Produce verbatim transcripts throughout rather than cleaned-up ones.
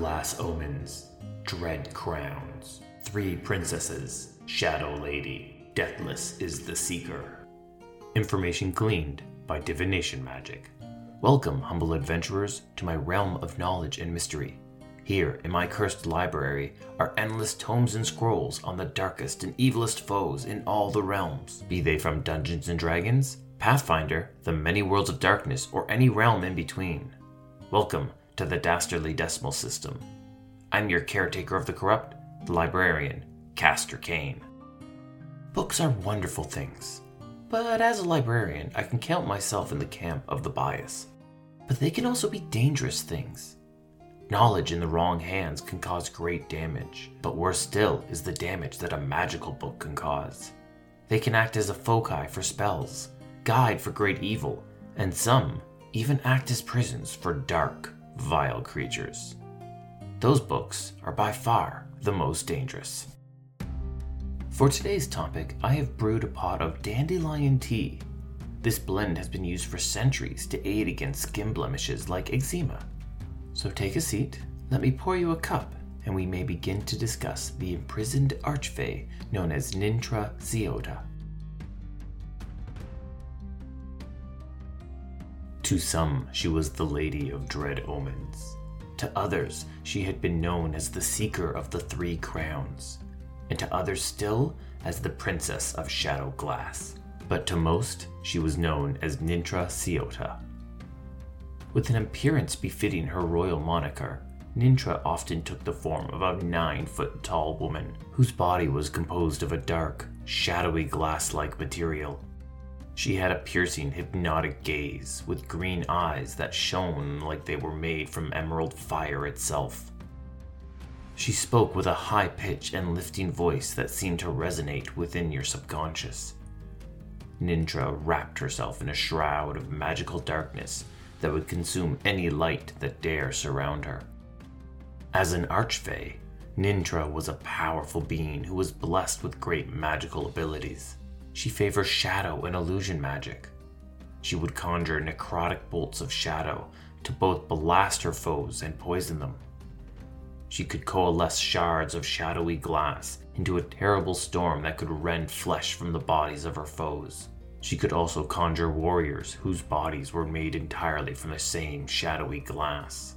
Glass omens, dread crowns, three princesses, shadow lady, deathless is the seeker. Information gleaned by divination magic. Welcome, humble adventurers, to my realm of knowledge and mystery. Here, in my cursed library, are endless tomes and scrolls on the darkest and evilest foes in all the realms, be they from Dungeons and Dragons, Pathfinder, the many worlds of darkness, or any realm in between. Welcome to the Dastardly Decimal System. I'm your caretaker of the corrupt, the librarian, Castor Kane. Books are wonderful things, but as a librarian, I can count myself in the camp of the bias. But they can also be dangerous things. Knowledge in the wrong hands can cause great damage, but worse still is the damage that a magical book can cause. They can act as a foci for spells, guide for great evil, and some even act as prisons for dark, vile creatures. Those books are by far the most dangerous. For today's topic, I have brewed a pot of dandelion tea. This blend has been used for centuries to aid against skin blemishes like eczema. So take a seat, let me pour you a cup, and we may begin to discuss the imprisoned archfey known as Nintra Ciota. To some, she was the Lady of Dread Omens. To others, she had been known as the Seeker of the Three Crowns, and to others still as the Princess of Shadow Glass. But to most, she was known as Nintra Ciota. With an appearance befitting her royal moniker, Nintra often took the form of a nine-foot-tall woman whose body was composed of a dark, shadowy glass-like material. She had a piercing, hypnotic gaze with green eyes that shone like they were made from emerald fire itself. She spoke with a high pitch and lifting voice that seemed to resonate within your subconscious. Nintra wrapped herself in a shroud of magical darkness that would consume any light that dare surround her. As an archfey, Nintra was a powerful being who was blessed with great magical abilities. She favors shadow and illusion magic. She would conjure necrotic bolts of shadow to both blast her foes and poison them. She could coalesce shards of shadowy glass into a terrible storm that could rend flesh from the bodies of her foes. She could also conjure warriors whose bodies were made entirely from the same shadowy glass.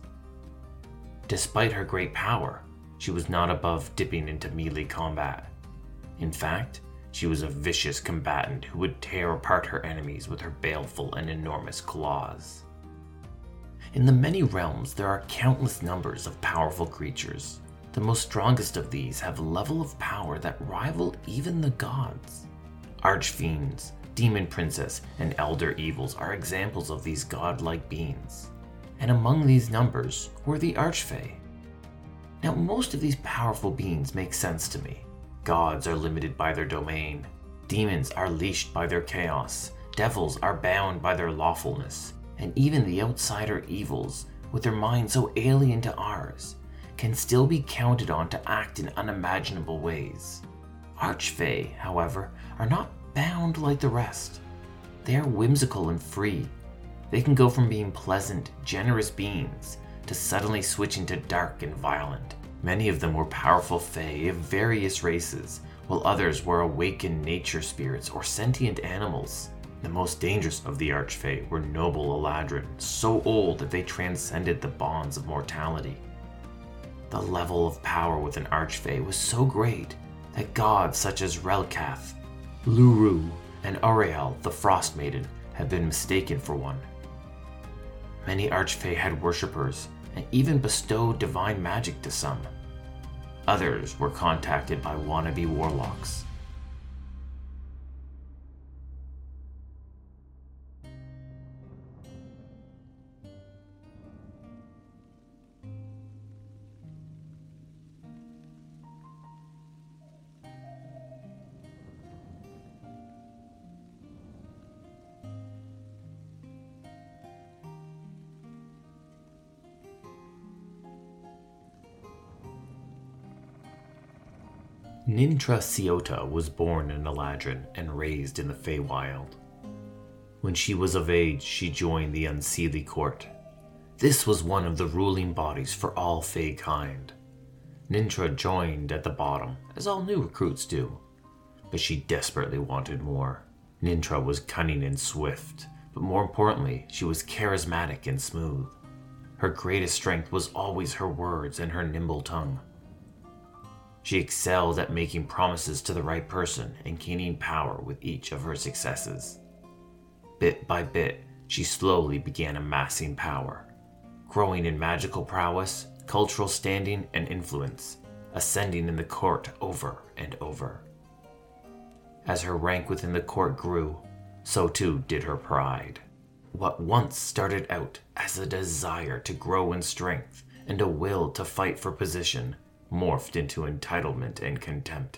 Despite her great power, she was not above dipping into melee combat. In fact, she was a vicious combatant who would tear apart her enemies with her baleful and enormous claws. In the many realms, there are countless numbers of powerful creatures. The most strongest of these have a level of power that rival even the gods. Archfiends, demon princess, and elder evils are examples of these godlike beings. And among these numbers were the archfey. Now, most of these powerful beings make sense to me. Gods are limited by their domain. Demons are leashed by their chaos. Devils are bound by their lawfulness. And even the outsider evils, with their minds so alien to ours, can still be counted on to act in unimaginable ways. Archfey, however, are not bound like the rest. They are whimsical and free. They can go from being pleasant, generous beings to suddenly switching to dark and violent. Many of them were powerful fae of various races, while others were awakened nature spirits or sentient animals. The most dangerous of the archfey were noble Eladrin, so old that they transcended the bonds of mortality. The level of power with an archfey was so great that gods such as Relkath, Luru, and Auriel, the Frost Maiden, have been mistaken for one. Many archfey had worshippers and even bestowed divine magic to some. Others were contacted by wannabe warlocks. Nintra Ciota was born in Eladrin and raised in the Feywild. When she was of age, she joined the Unseelie court. This was one of the ruling bodies for all Fey kind. Nintra joined at the bottom, as all new recruits do, but she desperately wanted more. Nintra was cunning and swift, but more importantly, she was charismatic and smooth. Her greatest strength was always her words and her nimble tongue. She excelled at making promises to the right person and gaining power with each of her successes. Bit by bit, she slowly began amassing power, growing in magical prowess, cultural standing, and influence, ascending in the court over and over. As her rank within the court grew, so too did her pride. What once started out as a desire to grow in strength and a will to fight for position morphed into entitlement and contempt.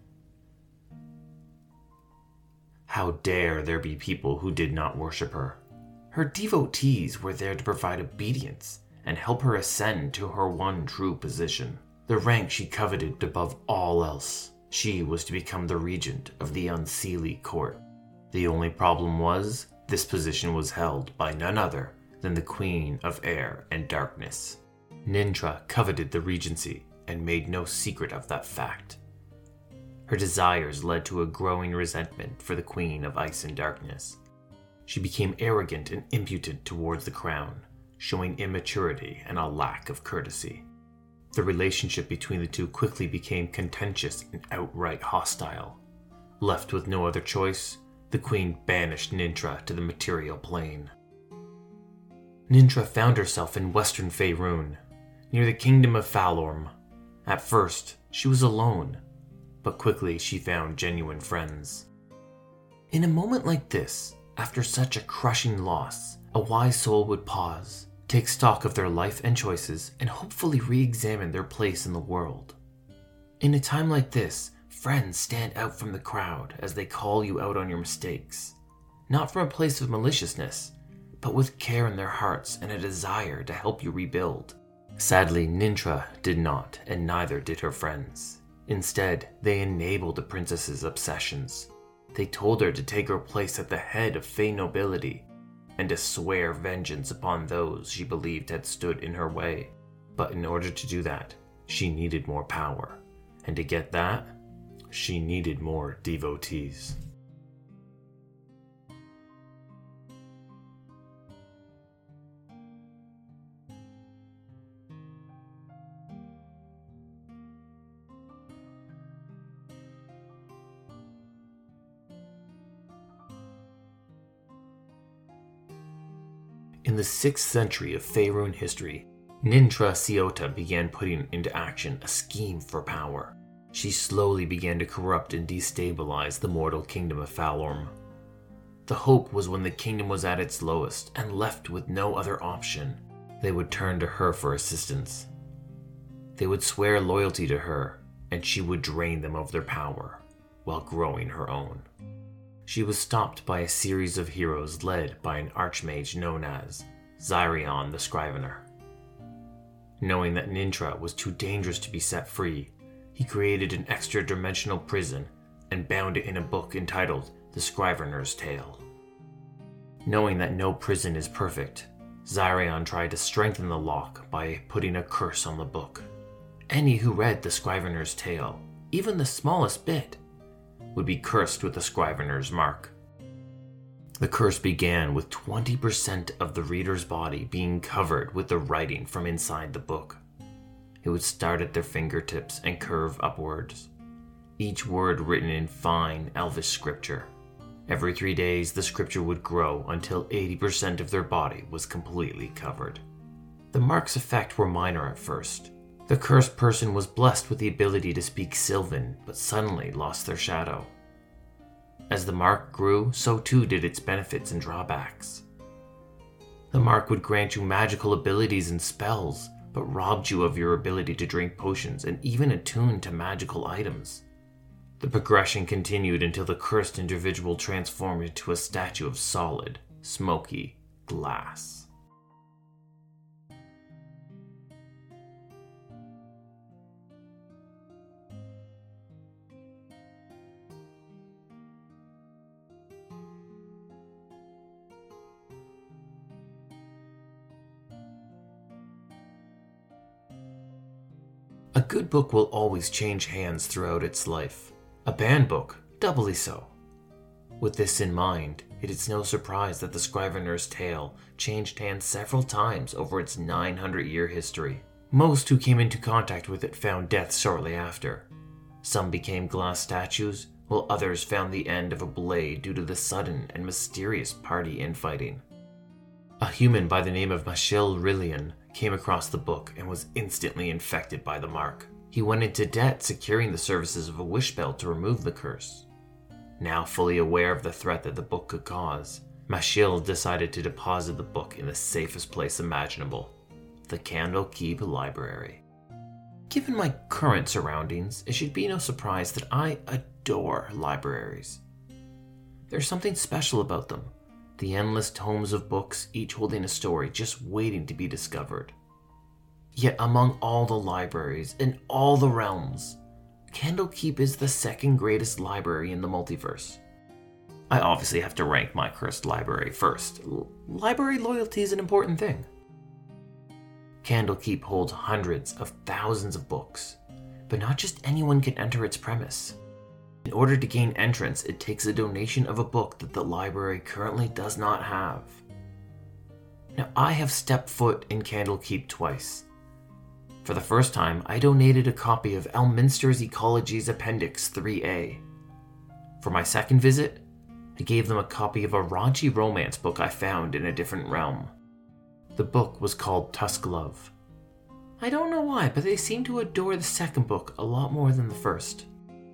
How dare there be people who did not worship her? Her devotees were there to provide obedience and help her ascend to her one true position, the rank she coveted above all else. She was to become the regent of the Unseelie court. The only problem was, this position was held by none other than the Queen of Air and Darkness. Nintra coveted the regency and made no secret of that fact. Her desires led to a growing resentment for the Queen of Ice and Darkness. She became arrogant and impudent towards the crown, showing immaturity and a lack of courtesy. The relationship between the two quickly became contentious and outright hostile. Left with no other choice, the Queen banished Nintra to the material plane. Nintra found herself in western Faerun, near the kingdom of Falorm. At first, she was alone, but quickly she found genuine friends. In a moment like this, after such a crushing loss, a wise soul would pause, take stock of their life and choices, and hopefully re-examine their place in the world. In a time like this, friends stand out from the crowd as they call you out on your mistakes, not from a place of maliciousness, but with care in their hearts and a desire to help you rebuild. Sadly, Nintra did not, and neither did her friends. Instead, they enabled the princess's obsessions. They told her to take her place at the head of Fey nobility, and to swear vengeance upon those she believed had stood in her way. But in order to do that, she needed more power, and to get that, she needed more devotees. In the sixth century of Faerun history, Nintra Ciota began putting into action a scheme for power. She slowly began to corrupt and destabilize the mortal kingdom of Falorm. The hope was when the kingdom was at its lowest and left with no other option, they would turn to her for assistance. They would swear loyalty to her, and she would drain them of their power, while growing her own. She was stopped by a series of heroes led by an archmage known as Xyrion the Scrivener. Knowing that Nintra was too dangerous to be set free, he created an extra-dimensional prison and bound it in a book entitled The Scrivener's Tale. Knowing that no prison is perfect, Xyrion tried to strengthen the lock by putting a curse on the book. Any who read The Scrivener's Tale, even the smallest bit, would be cursed with the Scrivener's mark. The curse began with twenty percent of the reader's body being covered with the writing from inside the book. It would start at their fingertips and curve upwards, each word written in fine elvish scripture. Every three days, the scripture would grow until eighty percent of their body was completely covered. The mark's effect were minor at first. The cursed person was blessed with the ability to speak Sylvan, but suddenly lost their shadow. As the mark grew, so too did its benefits and drawbacks. The mark would grant you magical abilities and spells, but robbed you of your ability to drink potions and even attune to magical items. The progression continued until the cursed individual transformed into a statue of solid, smoky glass. A good book will always change hands throughout its life. A banned book, doubly so. With this in mind, it is no surprise that the Scrivener's Tale changed hands several times over its nine hundred year history. Most who came into contact with it found death shortly after. Some became glass statues, while others found the end of a blade due to the sudden and mysterious party infighting. A human by the name of Michel Rillian came across the book and was instantly infected by the mark. He went into debt securing the services of a wishbell to remove the curse. Now fully aware of the threat that the book could cause, Michel decided to deposit the book in the safest place imaginable, the Candlekeep Library. Given my current surroundings, it should be no surprise that I adore libraries. There's something special about them. The endless tomes of books, each holding a story just waiting to be discovered. Yet among all the libraries in all the realms, Candlekeep is the second greatest library in the multiverse. I obviously have to rank my cursed library first. L- library loyalty is an important thing. Candlekeep holds hundreds of thousands of books, but not just anyone can enter its premise. In order to gain entrance, it takes a donation of a book that the library currently does not have. Now, I have stepped foot in Candlekeep twice. For the first time, I donated a copy of Elminster's Ecology's Appendix three A. For my second visit, I gave them a copy of a raunchy romance book I found in a different realm. The book was called Tusk Love. I don't know why, but they seem to adore the second book a lot more than the first.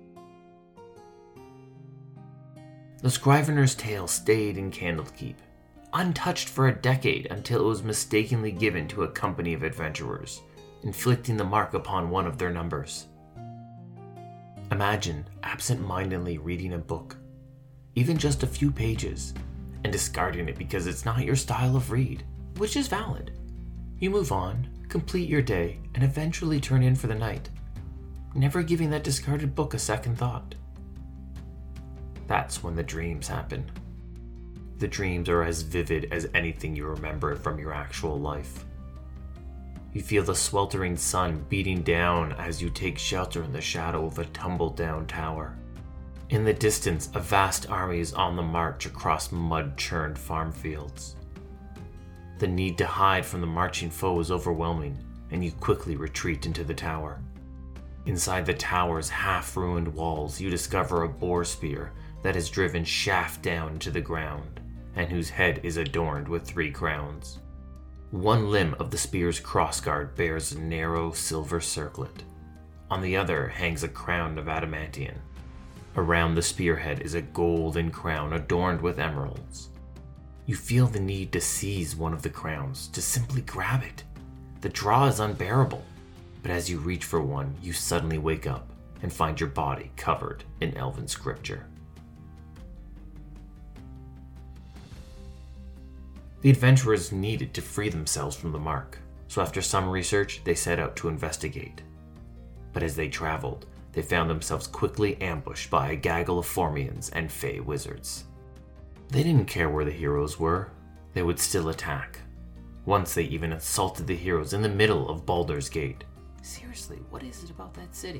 The Scrivener's Tale stayed in Candlekeep, untouched for a decade until it was mistakenly given to a company of adventurers, inflicting the mark upon one of their numbers. Imagine absent-mindedly reading a book, even just a few pages, and discarding it because it's not your style of read, which is valid. You move on, complete your day, and eventually turn in for the night, never giving that discarded book a second thought. That's when the dreams happen. The dreams are as vivid as anything you remember from your actual life. You feel the sweltering sun beating down as you take shelter in the shadow of a tumble-down tower. In the distance, a vast army is on the march across mud-churned farm fields. The need to hide from the marching foe is overwhelming, and you quickly retreat into the tower. Inside the tower's half-ruined walls, you discover a boar spear that is driven shaft down into the ground, and whose head is adorned with three crowns. One limb of the spear's crossguard bears a narrow silver circlet. On the other hangs a crown of adamantium. Around the spearhead is a golden crown adorned with emeralds. You feel the need to seize one of the crowns, to simply grab it. The draw is unbearable, but as you reach for one, you suddenly wake up and find your body covered in elven scripture. The adventurers needed to free themselves from the mark, so after some research, they set out to investigate. But as they traveled, they found themselves quickly ambushed by a gaggle of Formians and Fey wizards. They didn't care where the heroes were, they would still attack. Once they even assaulted the heroes in the middle of Baldur's Gate. Seriously, what is it about that city?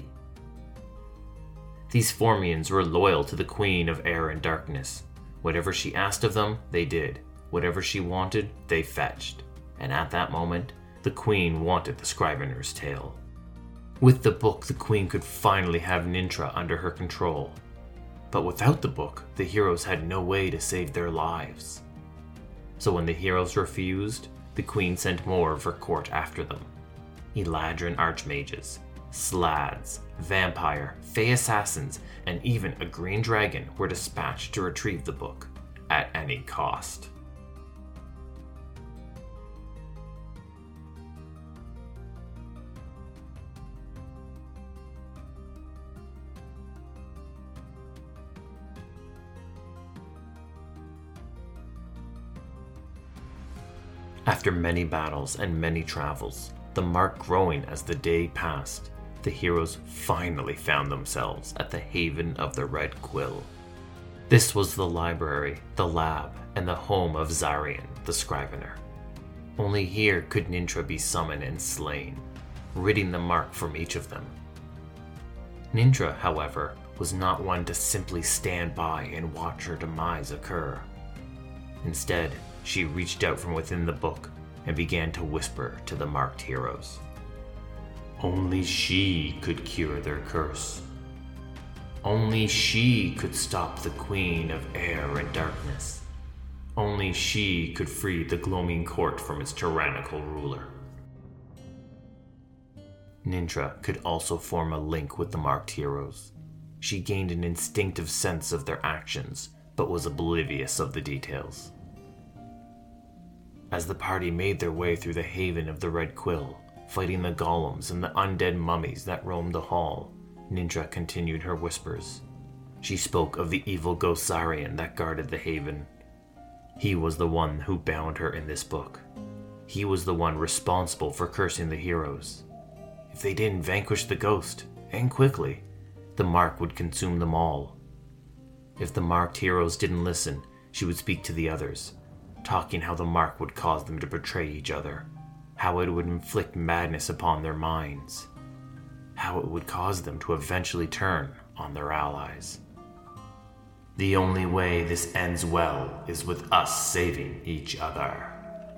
These Formians were loyal to the Queen of Air and Darkness. Whatever she asked of them, they did. Whatever she wanted, they fetched. And at that moment, the Queen wanted the Scrivener's Tale. With the book, the Queen could finally have Nintra under her control. But without the book, the heroes had no way to save their lives. So when the heroes refused, the Queen sent more of her court after them. Eladrin archmages, slads, vampire, fey assassins, and even a green dragon were dispatched to retrieve the book, at any cost. After many battles and many travels, the mark growing as the day passed, the heroes finally found themselves at the Haven of the Red Quill. This was the library, the lab, and the home of Zarian, the Scrivener. Only here could Nintra be summoned and slain. ridding the mark from each of them. Nintra, however, was not one to simply stand by and watch her demise occur. Instead, she reached out from within the book and began to whisper to the marked heroes. Only she could cure their curse. Only she could stop the Queen of Air and Darkness. Only she could free the Gloaming Court from its tyrannical ruler. Nintra could also form a link with the marked heroes. She gained an instinctive sense of their actions, but was oblivious of the details. As the party made their way through the haven of the Red Quill, fighting the golems and the undead mummies that roamed the hall, Nintra continued her whispers. She spoke of the evil ghost Zarian that guarded the haven. He was the one who bound her in this book. He was the one responsible for cursing the heroes. If they didn't vanquish the ghost, and quickly, the mark would consume them all. If the marked heroes didn't listen, she would speak to the others, talking how the mark would cause them to betray each other, how it would inflict madness upon their minds, how it would cause them to eventually turn on their allies. The only way this ends well is with us saving each other.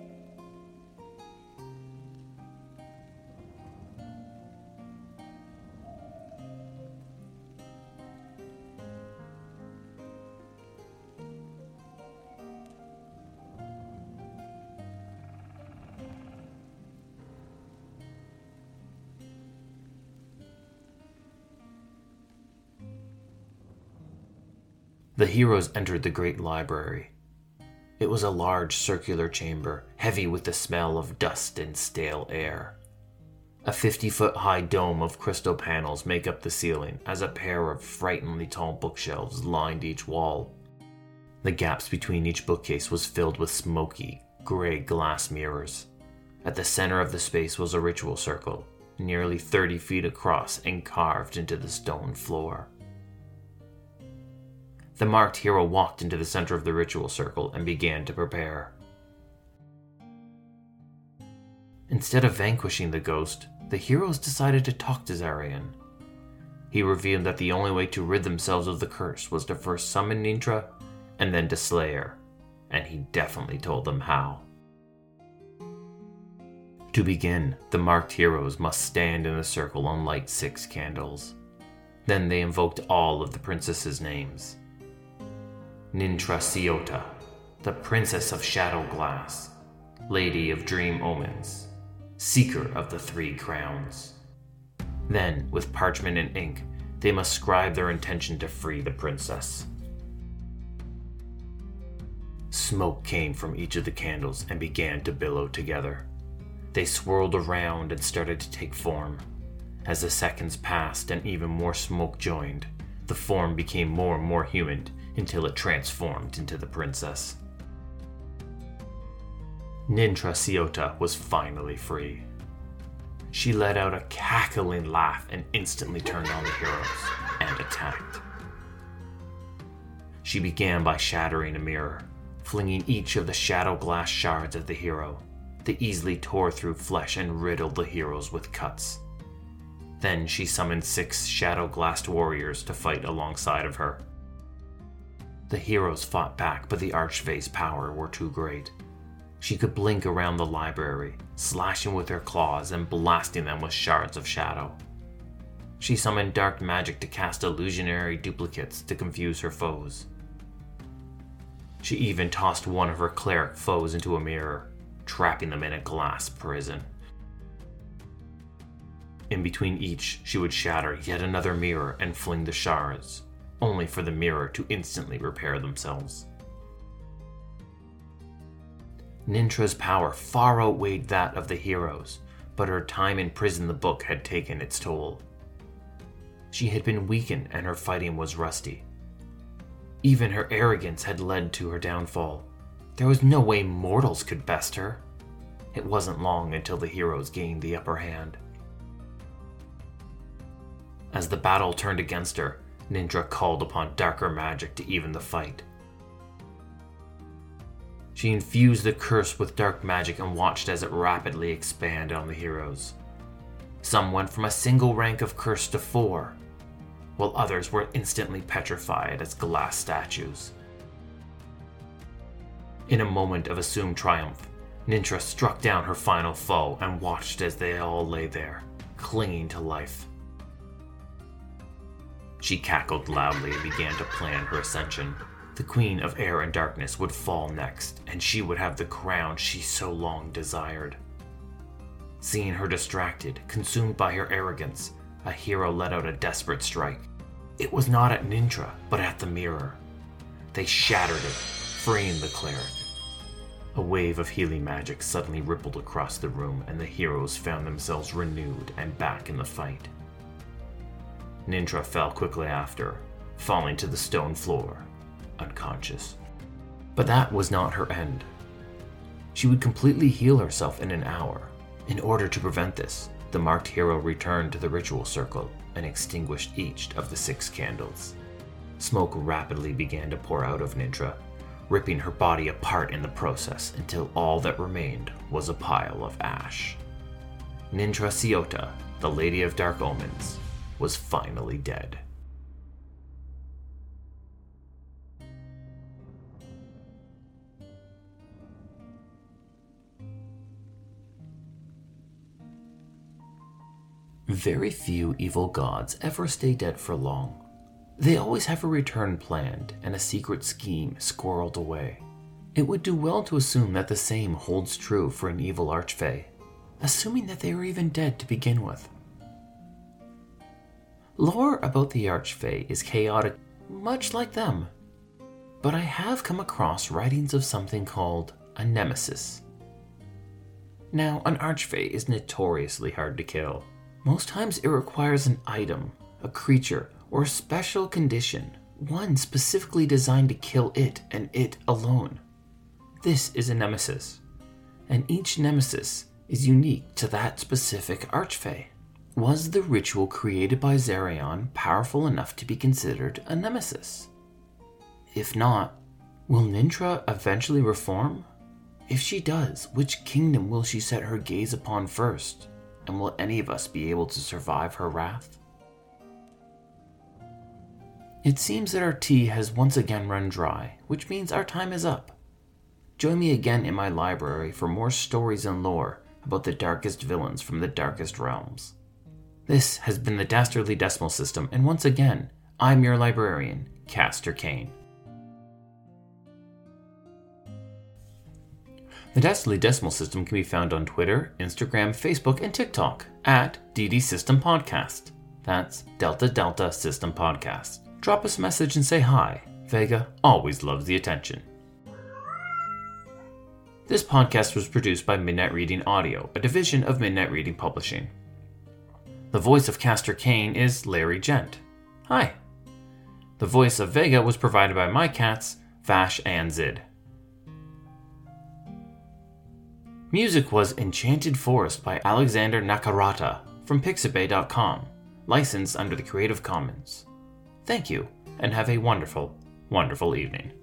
The heroes entered the great library. It was a large circular chamber, heavy with the smell of dust and stale air. A fifty-foot-high dome of crystal panels make up the ceiling, as a pair of frighteningly tall bookshelves lined each wall. The gaps between each bookcase was filled with smoky, gray glass mirrors. At the center of the space was a ritual circle, nearly thirty feet across and carved into the stone floor. The marked hero walked into the center of the ritual circle and began to prepare. Instead of vanquishing the ghost, the heroes decided to talk to Zarian. He revealed that the only way to rid themselves of the curse was to first summon Nintra and then to slay her, and he definitely told them how. To begin, the marked heroes must stand in a circle and light six candles. Then they invoked all of the princesses' names. Nintra Ciota, the Princess of Shadow Glass, Lady of Dream Omens, Seeker of the Three Crowns. Then, with parchment and ink, they must scribe their intention to free the princess. Smoke came from each of the candles and began to billow together. They swirled around and started to take form. As the seconds passed and even more smoke joined, the form became more and more human until it transformed into the princess. Nintra Ciota was finally free. She let out a cackling laugh and instantly turned on the heroes and attacked. She began by shattering a mirror, flinging each of the shadow glass shards at the hero. They easily tore through flesh and riddled the heroes with cuts. Then she summoned six shadow-glassed warriors to fight alongside of her. The heroes fought back, but the Archfae's power were too great. She could blink around the library, slashing with her claws and blasting them with shards of shadow. She summoned dark magic to cast illusionary duplicates to confuse her foes. She even tossed one of her cleric foes into a mirror, trapping them in a glass prison. In between each, she would shatter yet another mirror and fling the shards, only for the mirror to instantly repair themselves. Nintra's power far outweighed that of the heroes, but her time in prison the book had taken its toll. She had been weakened and her fighting was rusty. Even her arrogance had led to her downfall. There was no way mortals could best her. It wasn't long until the heroes gained the upper hand. As the battle turned against her, Nintra called upon darker magic to even the fight. She infused the curse with dark magic and watched as it rapidly expanded on the heroes. Some went from a single rank of curse to four, while others were instantly petrified as glass statues. In a moment of assumed triumph, Nintra struck down her final foe and watched as they all lay there, clinging to life. She cackled loudly and began to plan her ascension. The Queen of Air and Darkness would fall next, and she would have the crown she so long desired. Seeing her distracted, consumed by her arrogance, a hero let out a desperate strike. It was not at Nintra, but at the mirror. They shattered it, freeing the cleric. A wave of healing magic suddenly rippled across the room, and the heroes found themselves renewed and back in the fight. Nintra fell quickly after, falling to the stone floor, unconscious. But that was not her end. She would completely heal herself in an hour. In order to prevent this, the marked hero returned to the ritual circle and extinguished each of the six candles. Smoke rapidly began to pour out of Nintra, ripping her body apart in the process until all that remained was a pile of ash. Nintra Ciota, the Lady of Dark Omens, was finally dead. Very few evil gods ever stay dead for long. They always have a return planned and a secret scheme squirreled away. It would do well to assume that the same holds true for an evil archfey, assuming that they were even dead to begin with. Lore about the archfey is chaotic, much like them, but I have come across writings of something called a nemesis. Now, an archfey is notoriously hard to kill. Most times it requires an item, a creature, or a special condition, one specifically designed to kill it and it alone. This is a nemesis, and each nemesis is unique to that specific archfey. Was the ritual created by Zarion powerful enough to be considered a nemesis? If not, will Nintra eventually reform? If she does, which kingdom will she set her gaze upon first? And will any of us be able to survive her wrath? It seems that our tea has once again run dry, which means our time is up. Join me again in my library for more stories and lore about the darkest villains from the darkest realms. This has been the Dastardly Decimal System, and once again, I'm your librarian, Castor Kane. The Dastardly Decimal System can be found on Twitter, Instagram, Facebook, and TikTok at D D System Podcast. That's Delta Delta System Podcast. Drop us a message and say hi. Vega always loves the attention. This podcast was produced by Midnight Reading Audio, a division of Midnight Reading Publishing. The voice of Castor Kane is Larry Gent. Hi. The voice of Vega was provided by my cats, Vash and Zid. Music was Enchanted Forest by Alexander Nakarata from Pixabay dot com, licensed under the Creative Commons. Thank you, and have a wonderful, wonderful evening.